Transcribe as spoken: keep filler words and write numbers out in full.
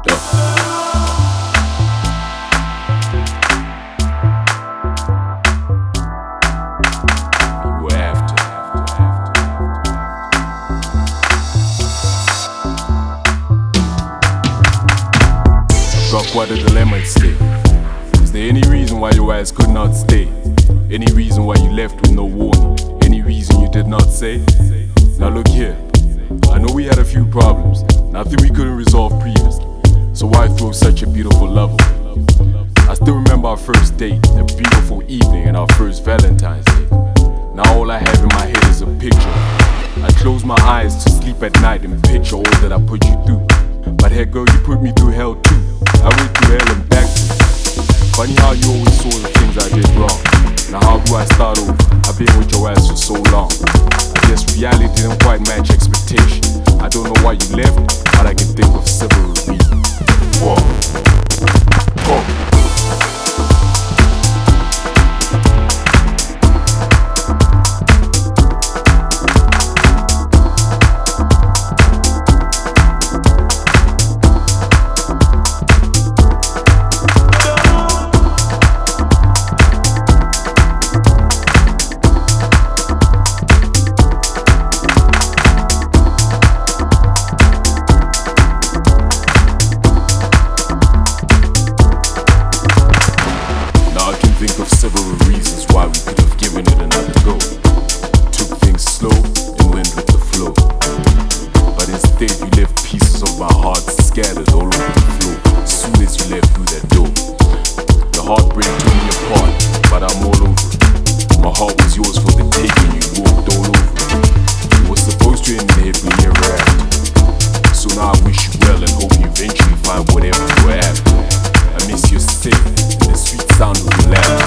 Got quite a dilemma at stake. Is there any reason why your ass could not stay? Any reason why you left with no warning? Any reason you did not say? Now look here, I know we had a few problems, nothing we couldn't resolve previously, so why throw such a beautiful love away? I still remember our first date, a beautiful evening and our first Valentine's Day. Now all I have in my head is a picture. I close my eyes to sleep at night and picture all that I put you through. But hey girl, you put me through hell too. I went through hell and back too. Funny how you always saw the things I did wrong. Now how do I start over? I've been with your ass for so long. I guess reality didn't quite match expectation. I don't know why you left, but I can think of several reasons. Whoa. Whoa. Think of several reasons why we could have given it another go. Took things slow and went with the flow. But instead you left pieces of my heart scattered all over the floor. As soon as you left through that door, the heartbreak tore me apart, but I'm all over it. My heart was yours for the taking, you walked all over it. It was supposed to end there, we never after. So now I wish you well and hope you eventually find whatever you're after. I miss your sing and the sweet sound of your laugh.